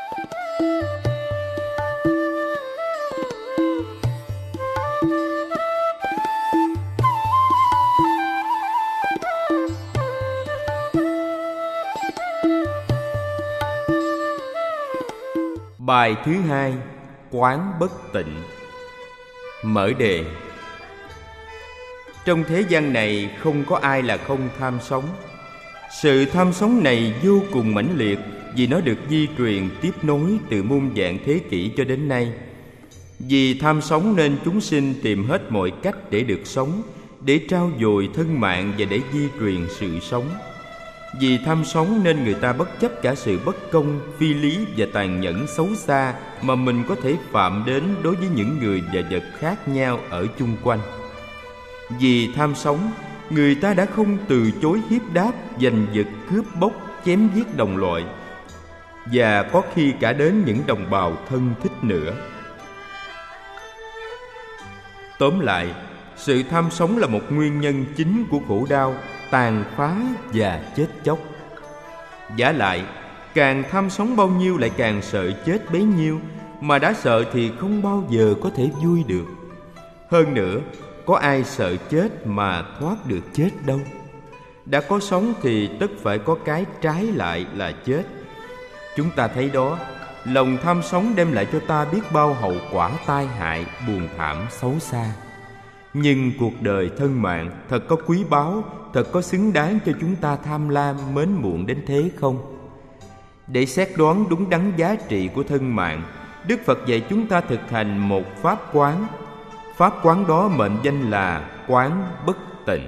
Bài thứ hai, quán bất tịnh. Mở đề. Trong thế gian này không có ai là không tham sống. Sự tham sống này vô cùng mãnh liệt vì nó được di truyền tiếp nối từ muôn vạn thế kỷ cho đến nay. Vì tham sống nên chúng sinh tìm hết mọi cách để được sống, để trao dồi thân mạng và để di truyền sự sống. Vì tham sống nên người ta bất chấp cả sự bất công, phi lý và tàn nhẫn xấu xa mà mình có thể phạm đến đối với những người và vật khác nhau ở chung quanh. Vì tham sống, người ta đã không từ chối hiếp đáp, giành giật, cướp bóc, chém giết đồng loại, và có khi cả đến những đồng bào thân thích nữa. Tóm lại, sự tham sống là một nguyên nhân chính của khổ đau, tàn phá và chết chóc. Vả lại, càng tham sống bao nhiêu lại càng sợ chết bấy nhiêu, mà đã sợ thì không bao giờ có thể vui được. Hơn nữa, có ai sợ chết mà thoát được chết đâu. Đã có sống thì tất phải có cái trái lại là chết. Chúng ta thấy đó, lòng tham sống đem lại cho ta biết bao hậu quả tai hại, buồn thảm, xấu xa. Nhưng cuộc đời thân mạng thật có quý báu, thật có xứng đáng cho chúng ta tham lam mến muộn đến thế không? Để xét đoán đúng đắn giá trị của thân mạng, Đức Phật dạy chúng ta thực hành một pháp quán. Pháp quán đó mệnh danh là quán bất tịnh.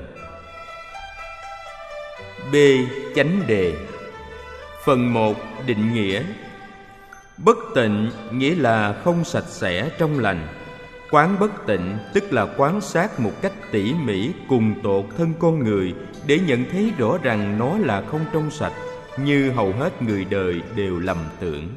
B. Chánh đề. Phần 1. Định nghĩa. Bất tịnh nghĩa là không sạch sẽ trong lành. Quán bất tịnh tức là quan sát một cách tỉ mỉ cùng tột thân con người để nhận thấy rõ rằng nó là không trong sạch, như hầu hết người đời đều lầm tưởng.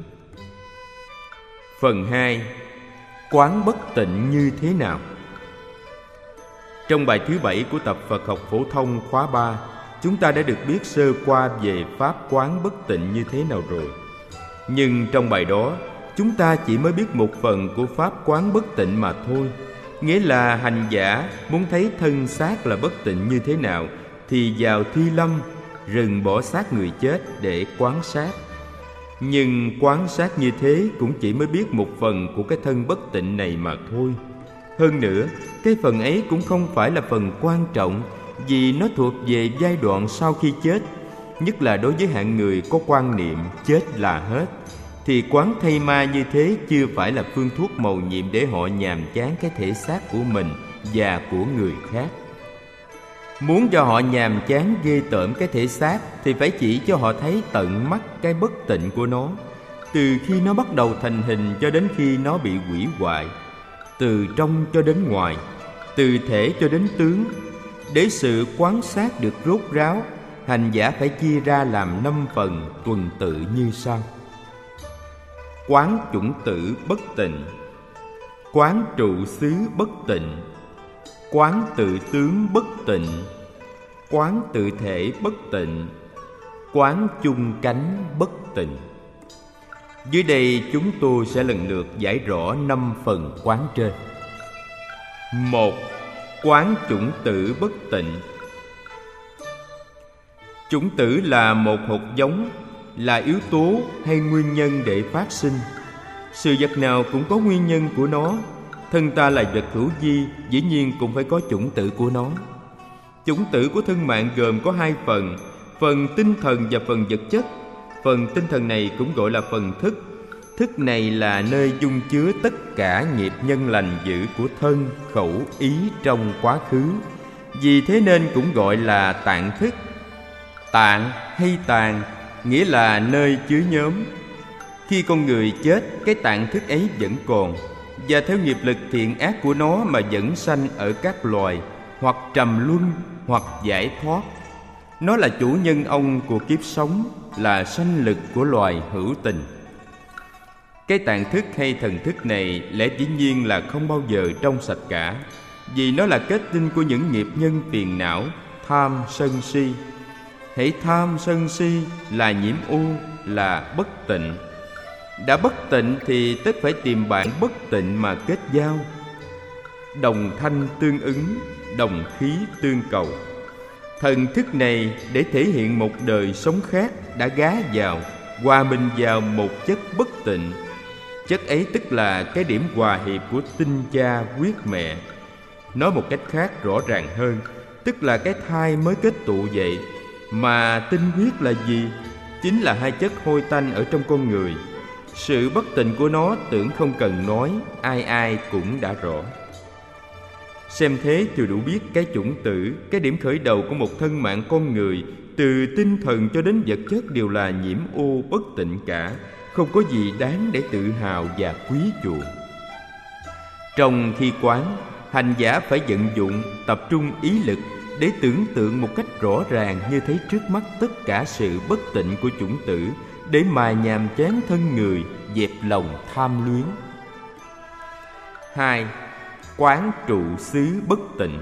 Phần 2. Quán bất tịnh như thế nào? Trong bài thứ 7 của tập Phật học phổ thông khóa 3, chúng ta đã được biết sơ qua về pháp quán bất tịnh như thế nào rồi. Nhưng trong bài đó, chúng ta chỉ mới biết một phần của pháp quán bất tịnh mà thôi. Nghĩa là hành giả muốn thấy thân xác là bất tịnh như thế nào thì vào thi lâm, rừng bỏ xác người chết để quan sát. Nhưng quan sát như thế cũng chỉ mới biết một phần của cái thân bất tịnh này mà thôi. Hơn nữa, cái phần ấy cũng không phải là phần quan trọng, vì nó thuộc về giai đoạn sau khi chết. Nhất là đối với hạng người có quan niệm chết là hết, thì quán thây ma như thế chưa phải là phương thuốc mầu nhiệm để họ nhàm chán cái thể xác của mình và của người khác. Muốn cho họ nhàm chán ghê tởm cái thể xác thì phải chỉ cho họ thấy tận mắt cái bất tịnh của nó, từ khi nó bắt đầu thành hình cho đến khi nó bị hủy hoại, từ trong cho đến ngoài, từ thể cho đến tướng. Để sự quan sát được rốt ráo, hành giả phải chia ra làm 5 phần tuần tự như sau. Quán chủng tử bất tịnh, quán trụ xứ bất tịnh, quán tự tướng bất tịnh, quán tự thể bất tịnh, quán chung cánh bất tịnh. Dưới đây chúng tôi sẽ lần lượt giải rõ 5 phần quán trên. 1. Quán chủng tử bất tịnh. Chủng tử là một hột giống, là yếu tố hay nguyên nhân để phát sinh. Sự vật nào cũng có nguyên nhân của nó. Thân ta là vật hữu vi, dĩ nhiên cũng phải có chủng tử của nó. Chủng tử của thân mạng gồm có 2 phần, phần tinh thần và phần vật chất. Phần tinh thần này cũng gọi là phần thức. Thức này là nơi dung chứa tất cả nghiệp nhân lành dữ của thân, khẩu, ý trong quá khứ. Vì thế nên cũng gọi là tạng thức. Tạng hay tàn nghĩa là nơi chứa nhóm. Khi con người chết, cái tạng thức ấy vẫn còn, và theo nghiệp lực thiện ác của nó mà vẫn sanh ở các loài, hoặc trầm luân, hoặc giải thoát. Nó là chủ nhân ông của kiếp sống, là sanh lực của loài hữu tình. Cái tạng thức hay thần thức này lẽ dĩ nhiên là không bao giờ trong sạch cả, vì nó là kết tinh của những nghiệp nhân phiền não, tham, sân, si. Hễ tham, sân, si là nhiễm ô, là bất tịnh. Đã bất tịnh thì tất phải tìm bạn bất tịnh mà kết giao. Đồng thanh tương ứng, đồng khí tương cầu. Thần thức này để thể hiện một đời sống khác đã gá vào, hòa mình vào một chất bất tịnh. Chất ấy tức là cái điểm hòa hiệp của tinh cha huyết mẹ. Nói một cách khác rõ ràng hơn, tức là cái thai mới kết tụ vậy. Mà tinh huyết là gì? Chính là hai chất hôi tanh ở trong con người. Sự bất tịnh của nó tưởng không cần nói, ai ai cũng đã rõ. Xem thế thì đủ biết cái chủng tử, cái điểm khởi đầu của một thân mạng con người, từ tinh thần cho đến vật chất đều là nhiễm ô bất tịnh cả, không có gì đáng để tự hào và quý chuộng. Trong khi quán, hành giả phải vận dụng, tập trung ý lực để tưởng tượng một cách rõ ràng như thấy trước mắt tất cả sự bất tịnh của chủng tử, để mà nhàm chán thân người, dẹp lòng tham luyến. 2. Quán trụ xứ bất tịnh.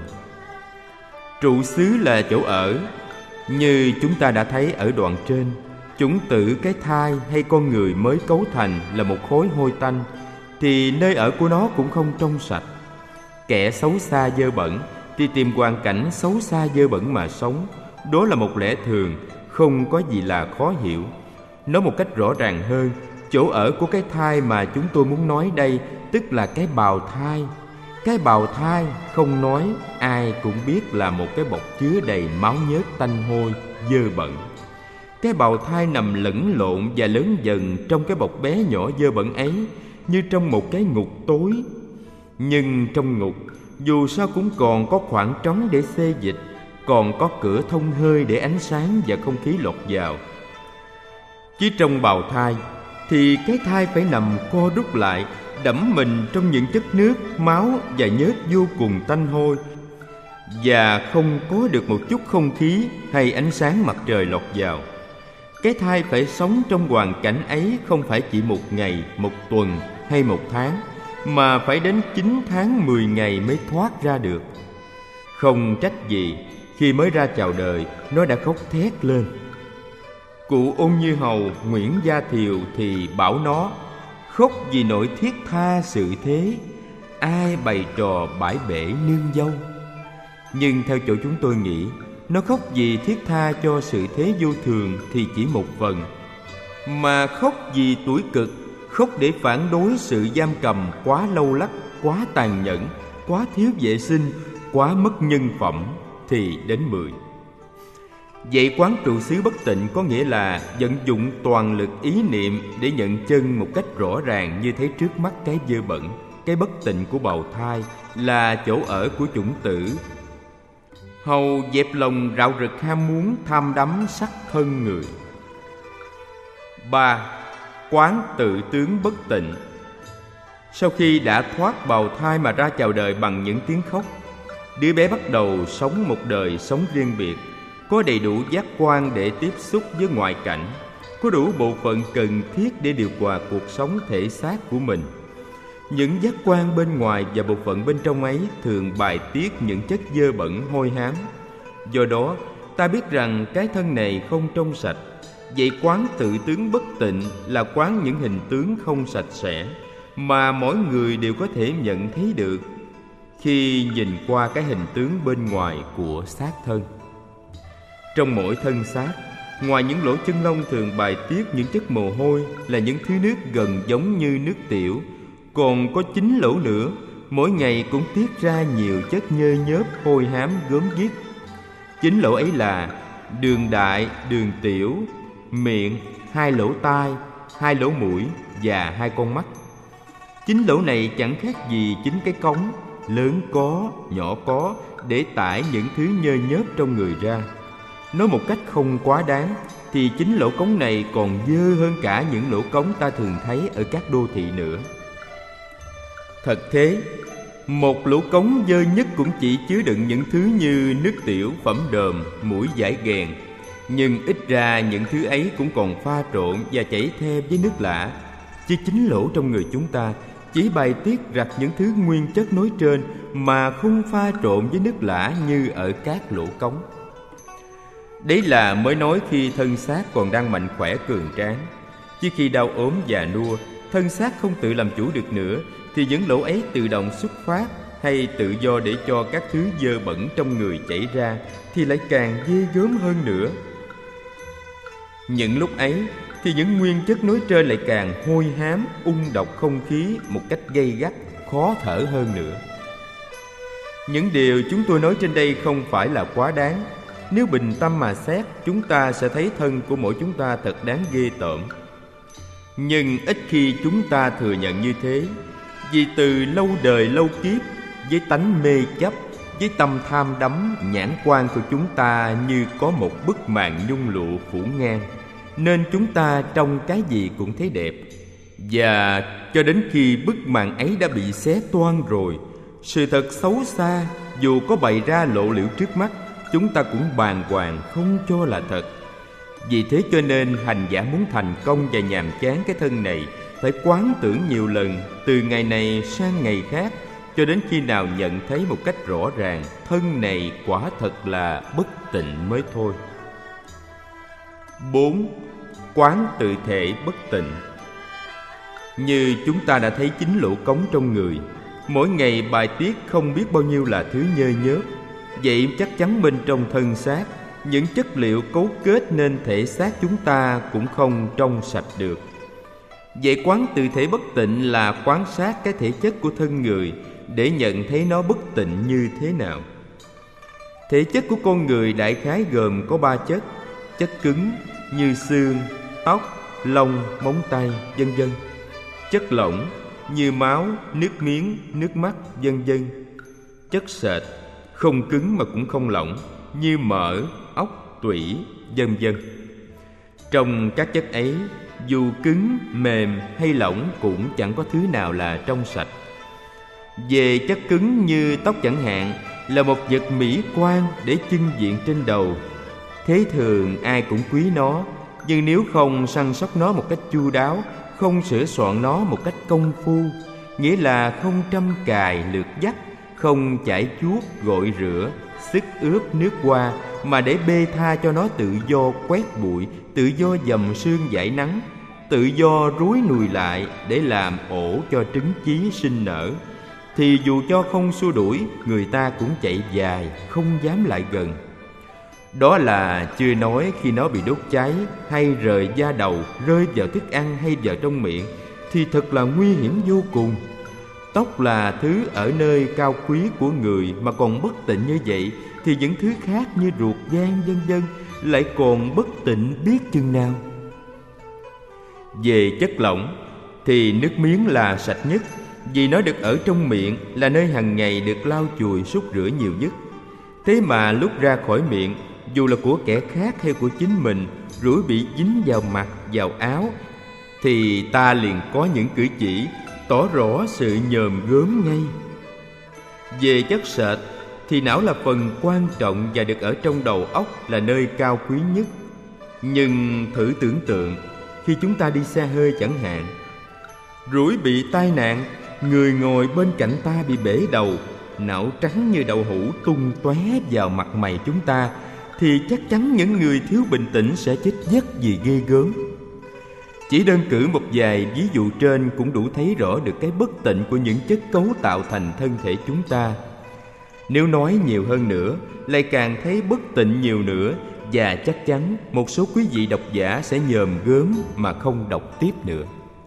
Trụ xứ là chỗ ở. Như chúng ta đã thấy ở đoạn trên, chủng tử cái thai hay con người mới cấu thành là một khối hôi tanh, thì nơi ở của nó cũng không trong sạch. Kẻ xấu xa dơ bẩn thì tìm hoàn cảnh xấu xa dơ bẩn mà sống. Đó là một lẽ thường, không có gì là khó hiểu. Nói một cách rõ ràng hơn, chỗ ở của cái thai mà chúng tôi muốn nói đây tức là cái bào thai. Cái bào thai không nói, ai cũng biết là một cái bọc chứa đầy máu nhớt tanh hôi, dơ bẩn. Cái bào thai nằm lẫn lộn và lớn dần trong cái bọc bé nhỏ dơ bẩn ấy, như trong một cái ngục tối. Nhưng trong ngục, dù sao cũng còn có khoảng trống để xê dịch, còn có cửa thông hơi để ánh sáng và không khí lọt vào. Chứ trong bào thai thì cái thai phải nằm co rút lại, đẫm mình trong những chất nước, máu và nhớt vô cùng tanh hôi, và không có được một chút không khí hay ánh sáng mặt trời lọt vào. Cái thai phải sống trong hoàn cảnh ấy không phải chỉ một ngày, một tuần hay một tháng, mà phải đến 9 tháng 10 ngày mới thoát ra được. Không trách gì, khi mới ra chào đời, nó đã khóc thét lên. Cụ Ôn Như Hầu Nguyễn Gia Thiều thì bảo nó khóc vì nỗi thiết tha sự thế, ai bày trò bãi bể nương dâu. Nhưng theo chỗ chúng tôi nghĩ, nó khóc vì thiết tha cho sự thế vô thường thì chỉ một phần, mà khóc vì tuổi cực, khóc để phản đối sự giam cầm quá lâu lắc, quá tàn nhẫn, quá thiếu vệ sinh, quá mất nhân phẩm thì đến 10. Vậy quán trụ xứ bất tịnh có nghĩa là vận dụng toàn lực ý niệm để nhận chân một cách rõ ràng như thấy trước mắt cái dơ bẩn, cái bất tịnh của bào thai là chỗ ở của chủng tử. Hầu dẹp lòng rạo rực ham muốn tham đắm sắc thân người. 3. Quán tự tướng bất tịnh. Sau khi đã thoát bào thai mà ra chào đời bằng những tiếng khóc, đứa bé bắt đầu sống một đời sống riêng biệt, có đầy đủ giác quan để tiếp xúc với ngoại cảnh, có đủ bộ phận cần thiết để điều hòa cuộc sống thể xác của mình. Những giác quan bên ngoài và bộ phận bên trong ấy thường bài tiết những chất dơ bẩn hôi hám. Do đó, ta biết rằng cái thân này không trong sạch. Vậy quán tự tướng bất tịnh là quán những hình tướng không sạch sẽ mà mỗi người đều có thể nhận thấy được khi nhìn qua cái hình tướng bên ngoài của xác thân. Trong mỗi thân xác, ngoài những lỗ chân lông thường bài tiết những chất mồ hôi là những thứ nước gần giống như nước tiểu, còn có 9 lỗ nữa, mỗi ngày cũng tiết ra nhiều chất nhơ nhớp hôi hám gớm ghiếc. 9 lỗ ấy là đường đại, đường tiểu, miệng, 2 lỗ tai, 2 lỗ mũi và 2 con mắt. 9 lỗ này chẳng khác gì 9 cái cống, lớn có, nhỏ có, để tải những thứ nhơ nhớp trong người ra. Nói một cách không quá đáng thì 9 lỗ cống này còn dơ hơn cả những lỗ cống ta thường thấy ở các đô thị nữa. Thật thế, một lỗ cống dơ nhất cũng chỉ chứa đựng những thứ như nước tiểu, phẩm đờm, muỗi vải ghèn. Nhưng ít ra những thứ ấy cũng còn pha trộn và chảy theo với nước lã. Chứ 9 lỗ trong người chúng ta chỉ bài tiết rặt những thứ nguyên chất nói trên mà không pha trộn với nước lã như ở các lỗ cống. Đấy là mới nói khi thân xác còn đang mạnh khỏe cường tráng. Chứ khi đau ốm già nua, thân xác không tự làm chủ được nữa, thì những lỗ ấy tự động xuất phát hay tự do để cho các thứ dơ bẩn trong người chảy ra thì lại càng ghê gớm hơn nữa. Những lúc ấy thì những nguyên chất nói trên lại càng hôi hám, ung độc không khí một cách gay gắt, khó thở hơn nữa. Những điều chúng tôi nói trên đây không phải là quá đáng. Nếu bình tâm mà xét, chúng ta sẽ thấy thân của mỗi chúng ta thật đáng ghê tởm. Nhưng ít khi chúng ta thừa nhận như thế, vì từ lâu đời lâu kiếp, với tánh mê chấp, với tâm tham đắm, nhãn quan của chúng ta như có một bức màn nhung lụa phủ ngang, nên chúng ta trông cái gì cũng thấy đẹp. Và cho đến khi bức màn ấy đã bị xé toang rồi, sự thật xấu xa dù có bày ra lộ liễu trước mắt, chúng ta cũng bàng hoàng không cho là thật. Vì thế cho nên hành giả muốn thành công và nhàm chán cái thân này, phải quán tưởng nhiều lần, từ ngày này sang ngày khác, cho đến khi nào nhận thấy một cách rõ ràng thân này quả thật là bất tịnh mới thôi. 4. Quán tự thể bất tịnh. Như chúng ta đã thấy chính lỗ cống trong người, mỗi ngày bài tiết không biết bao nhiêu là thứ nhơ nhớp. Vậy chắc chắn bên trong thân xác, những chất liệu cấu kết nên thể xác chúng ta cũng không trong sạch được. Vậy quán tự thể bất tịnh là quan sát cái thể chất của thân người để nhận thấy nó bất tịnh như thế nào. Thể chất của con người đại khái gồm có 3 chất: chất cứng như xương, tóc, lông, móng tay, vân vân; chất lỏng như máu, nước miếng, nước mắt, vân vân; chất sệt không cứng mà cũng không lỏng như mỡ, óc, tủy, vân vân. Trong các chất ấy, dù cứng, mềm hay lỏng cũng chẳng có thứ nào là trong sạch. Về chất cứng như tóc chẳng hạn, là một vật mỹ quan để chưng diện trên đầu. Thế thường ai cũng quý nó, nhưng nếu không săn sóc nó một cách chu đáo, không sửa soạn nó một cách công phu, nghĩa là không trâm cài lược dắt, không chải chuốt gội rửa, sức ướp nước hoa, mà để bê tha cho nó tự do quét bụi, tự do dầm sương dãi nắng, tự do rúi nùi lại để làm ổ cho trứng chí sinh nở, thì dù cho không xua đuổi, người ta cũng chạy dài, không dám lại gần. Đó là chưa nói khi nó bị đốt cháy hay rời da đầu, rơi vào thức ăn hay vào trong miệng, thì thật là nguy hiểm vô cùng. Tóc là thứ ở nơi cao quý của người mà còn bất tịnh như vậy, thì những thứ khác như ruột gan vân vân lại còn bất tịnh biết chừng nào. Về chất lỏng thì nước miếng là sạch nhất, vì nó được ở trong miệng, là nơi hàng ngày được lau chùi súc rửa nhiều nhất. Thế mà lúc ra khỏi miệng, dù là của kẻ khác hay của chính mình, rủi bị dính vào mặt, vào áo, thì ta liền có những cử chỉ tỏ rõ sự nhòm gớm ngay. Về chất sệt thì não là phần quan trọng và được ở trong đầu óc, là nơi cao quý nhất. Nhưng thử tưởng tượng, khi chúng ta đi xe hơi chẳng hạn, rủi bị tai nạn, người ngồi bên cạnh ta bị bể đầu, não trắng như đậu hũ tung tóe vào mặt mày chúng ta, thì chắc chắn những người thiếu bình tĩnh sẽ chết giấc vì ghê gớm. Chỉ đơn cử một vài ví dụ trên cũng đủ thấy rõ được cái bất tịnh của những chất cấu tạo thành thân thể chúng ta. Nếu nói nhiều hơn nữa, lại càng thấy bất tịnh nhiều nữa, và chắc chắn một số quý vị độc giả sẽ nhòm gớm mà không đọc tiếp nữa.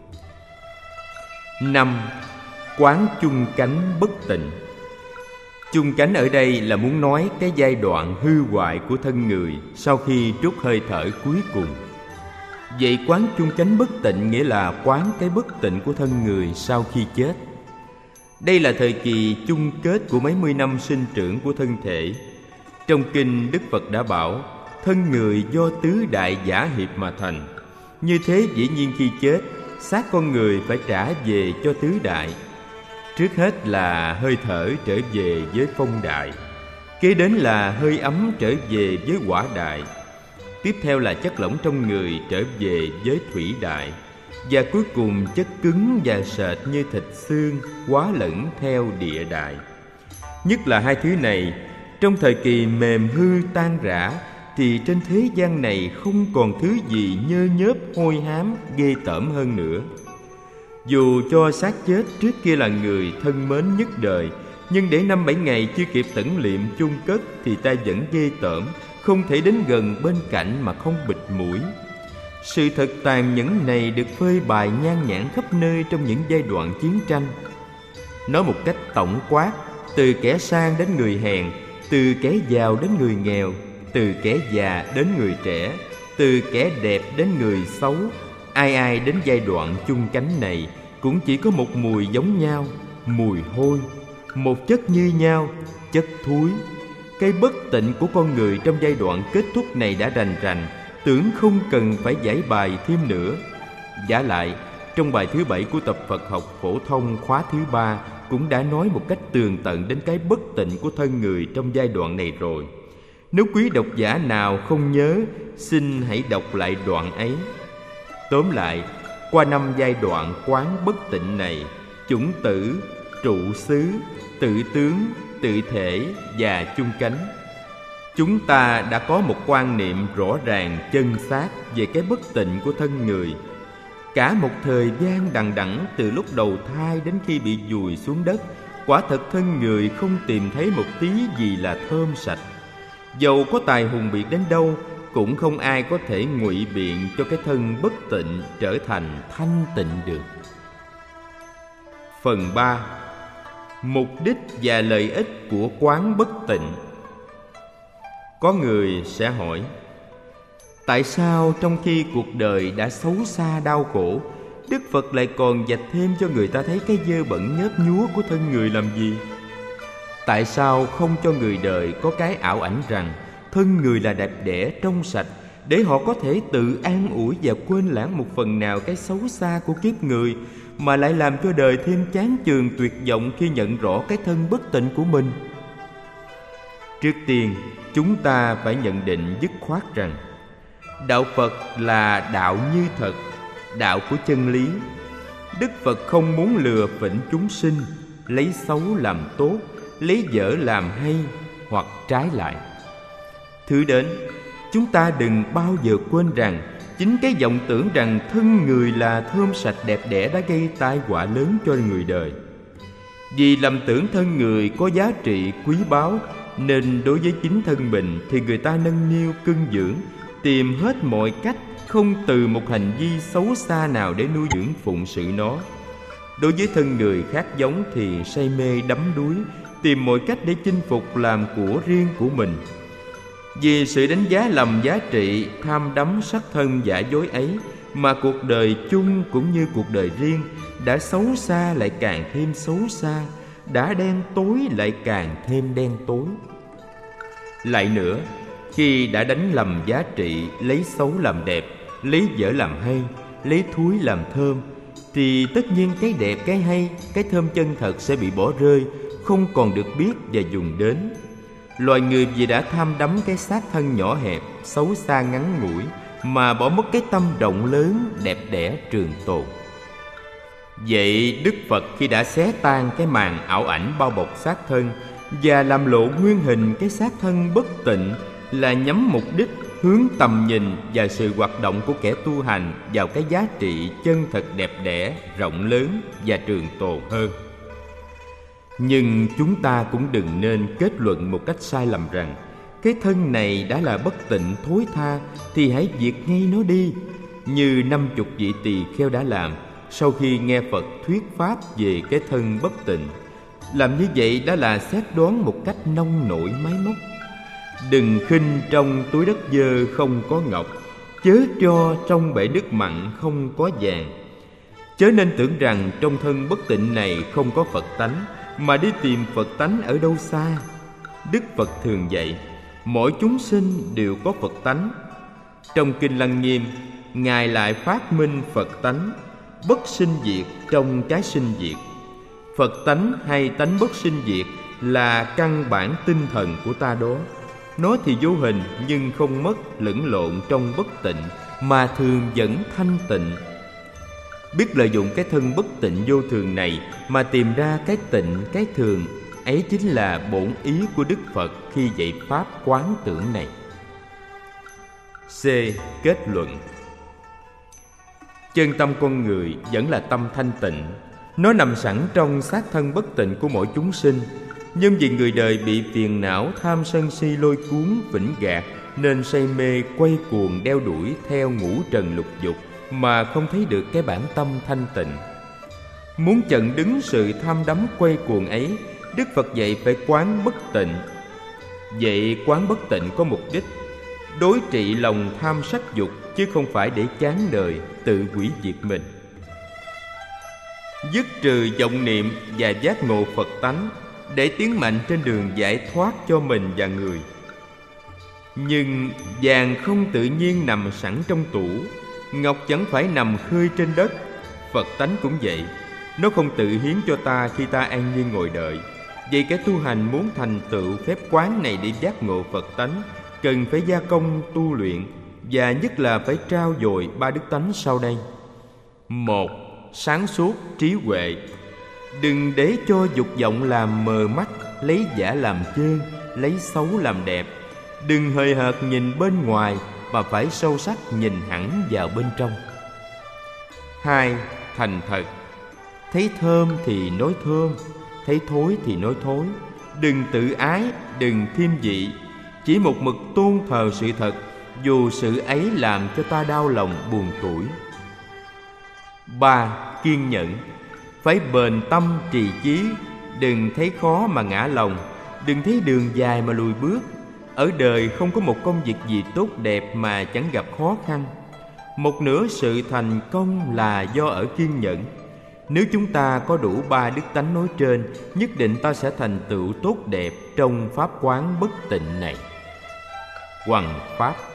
5. Quán chung cánh bất tịnh. Chung cánh ở đây là muốn nói cái giai đoạn hư hoại của thân người sau khi trút hơi thở cuối cùng. Vậy quán chung cánh bất tịnh nghĩa là quán cái bất tịnh của thân người sau khi chết. Đây là thời kỳ chung kết của mấy mươi năm sinh trưởng của thân thể. Trong kinh, Đức Phật đã bảo thân người do tứ đại giả hiệp mà thành. Như thế dĩ nhiên khi chết, xác con người phải trả về cho tứ đại. Trước hết là hơi thở trở về với phong đại, kế đến là hơi ấm trở về với hỏa đại, tiếp theo là chất lỏng trong người trở về với thủy đại, và cuối cùng chất cứng và sệt như thịt xương hóa lẫn theo địa đại. Nhất là hai thứ này, trong thời kỳ mềm hư tan rã thì trên thế gian này không còn thứ gì nhơ nhớp hôi hám ghê tởm hơn nữa. Dù cho xác chết trước kia là người thân mến nhất đời, nhưng để 5-7 ngày chưa kịp tẩn liệm chôn cất thì ta vẫn ghê tởm, không thể đến gần bên cạnh mà không bịt mũi. Sự thật tàn nhẫn này được phơi bày nhan nhản khắp nơi trong những giai đoạn chiến tranh. Nói một cách tổng quát, từ kẻ sang đến người hèn, từ kẻ giàu đến người nghèo, từ kẻ già đến người trẻ, từ kẻ đẹp đến người xấu, ai ai đến giai đoạn chung cánh này cũng chỉ có một mùi giống nhau, mùi hôi, một chất như nhau, chất thúi. Cái bất tịnh của con người trong giai đoạn kết thúc này đã rành rành, tưởng không cần phải giải bài thêm nữa. Vả lại, trong bài thứ 7 của tập Phật học phổ thông khóa thứ 3 cũng đã nói một cách tường tận đến cái bất tịnh của thân người trong giai đoạn này rồi. Nếu quý độc giả nào không nhớ, xin hãy đọc lại đoạn ấy. Tóm lại, qua 5 giai đoạn quán bất tịnh này, chủng tử, trụ xứ, tự tướng, tự thể và chung cánh, chúng ta đã có một quan niệm rõ ràng chân xác về cái bất tịnh của thân người. Cả một thời gian đằng đẵng từ lúc đầu thai đến khi bị vùi xuống đất, quả thật thân người không tìm thấy một tí gì là thơm sạch. Dầu có tài hùng biện đến đâu, cũng không ai có thể ngụy biện cho cái thân bất tịnh trở thành thanh tịnh được. Phần 3. Mục đích và lợi ích của quán bất tịnh. Có người sẽ hỏi: tại sao trong khi cuộc đời đã xấu xa đau khổ, Đức Phật lại còn vạch thêm cho người ta thấy cái dơ bẩn nhớp nhúa của thân người làm gì? Tại sao không cho người đời có cái ảo ảnh rằng thân người là đẹp đẽ trong sạch, để họ có thể tự an ủi và quên lãng một phần nào cái xấu xa của kiếp người, mà lại làm cho đời thêm chán chường tuyệt vọng khi nhận rõ cái thân bất tịnh của mình? Trước tiên, chúng ta phải nhận định dứt khoát rằng đạo Phật là đạo như thật, đạo của chân lý. Đức Phật không muốn lừa phỉnh chúng sinh, lấy xấu làm tốt, lấy dở làm hay, hoặc trái lại. Thứ đến, chúng ta đừng bao giờ quên rằng chính cái vọng tưởng rằng thân người là thơm sạch đẹp đẽ đã gây tai họa lớn cho người đời. Vì lầm tưởng thân người có giá trị quý báu, nên đối với chính thân mình thì người ta nâng niu cưng dưỡng, tìm hết mọi cách, không từ một hành vi xấu xa nào để nuôi dưỡng phụng sự nó. Đối với thân người khác giống thì say mê đắm đuối, tìm mọi cách để chinh phục làm của riêng của mình. Vì sự đánh giá lầm giá trị, tham đắm sắc thân giả dối ấy, mà cuộc đời chung cũng như cuộc đời riêng đã xấu xa lại càng thêm xấu xa, đã đen tối lại càng thêm đen tối. Lại nữa, khi đã đánh lầm giá trị, lấy xấu làm đẹp, lấy dở làm hay, lấy thúi làm thơm, thì tất nhiên cái đẹp, cái hay, cái thơm chân thật sẽ bị bỏ rơi, không còn được biết và dùng đến. Loài người vì đã tham đắm cái xác thân nhỏ hẹp, xấu xa ngắn ngủi, mà bỏ mất cái tâm rộng lớn, đẹp đẽ trường tồn. Vậy Đức Phật khi đã xé tan cái màn ảo ảnh bao bọc xác thân và làm lộ nguyên hình cái xác thân bất tịnh, là nhắm mục đích hướng tầm nhìn và sự hoạt động của kẻ tu hành vào cái giá trị chân thật đẹp đẽ, rộng lớn và trường tồn hơn. Nhưng chúng ta cũng đừng nên kết luận một cách sai lầm rằng cái thân này đã là bất tịnh thối tha thì hãy diệt ngay nó đi, như 50 vị tỳ kheo đã làm sau khi nghe Phật thuyết pháp về cái thân bất tịnh. Làm như vậy đã là xét đoán một cách nông nổi máy móc. Đừng khinh trong túi đất dơ không có ngọc, chớ cho trong bể nước mặn không có vàng. Chớ nên tưởng rằng trong thân bất tịnh này không có Phật tánh, mà đi tìm Phật tánh ở đâu xa. Đức Phật thường dạy mỗi chúng sinh đều có Phật tánh. Trong Kinh Lăng Nghiêm, Ngài lại phát minh Phật tánh bất sinh diệt trong cái sinh diệt. Phật tánh hay tánh bất sinh diệt là căn bản tinh thần của ta đó. Nó thì vô hình nhưng không mất lẫn lộn trong bất tịnh, mà thường vẫn thanh tịnh. Biết lợi dụng cái thân bất tịnh vô thường này mà tìm ra cái tịnh, cái thường, ấy chính là bổn ý của Đức Phật khi dạy pháp quán tưởng này. C. Kết luận. Chân tâm con người vẫn là tâm thanh tịnh. Nó nằm sẵn trong xác thân bất tịnh của mỗi chúng sinh. Nhưng vì người đời bị phiền não tham sân si lôi cuốn vĩnh gạt, nên say mê quay cuồng đeo đuổi theo ngũ trần lục dục mà không thấy được cái bản tâm thanh tịnh. Muốn chặn đứng sự tham đắm quay cuồng ấy, Đức Phật dạy phải quán bất tịnh. Vậy quán bất tịnh có mục đích đối trị lòng tham sắc dục, chứ không phải để chán đời tự hủy diệt mình. Dứt trừ vọng niệm và giác ngộ Phật tánh để tiến mạnh trên đường giải thoát cho mình và người. Nhưng vàng không tự nhiên nằm sẵn trong tủ, ngọc chẳng phải nằm khơi trên đất. Phật tánh cũng vậy, nó không tự hiến cho ta khi ta an nhiên ngồi đợi. Vậy kẻ tu hành muốn thành tựu phép quán này để giác ngộ Phật tánh, cần phải gia công tu luyện, và nhất là phải trau dồi ba đức tánh sau đây. 1. Sáng suốt trí huệ. Đừng để cho dục vọng làm mờ mắt, lấy giả làm trơn, lấy xấu làm đẹp. Đừng hời hợt nhìn bên ngoài, mà phải sâu sắc nhìn hẳn vào bên trong. 2. Thành thật. Thấy thơm thì nói thơm, thấy thối thì nói thối. Đừng tự ái, đừng thiên vị, chỉ một mực tôn thờ sự thật, dù sự ấy làm cho ta đau lòng buồn tủi. 3. Kiên nhẫn. Phải bền tâm trì chí, đừng thấy khó mà ngã lòng, đừng thấy đường dài mà lùi bước. Ở đời không có một công việc gì tốt đẹp mà chẳng gặp khó khăn. Một nửa sự thành công là do ở kiên nhẫn. Nếu chúng ta có đủ ba đức tánh nói trên, nhất định ta sẽ thành tựu tốt đẹp trong pháp quán bất tịnh này. Hoằng Pháp.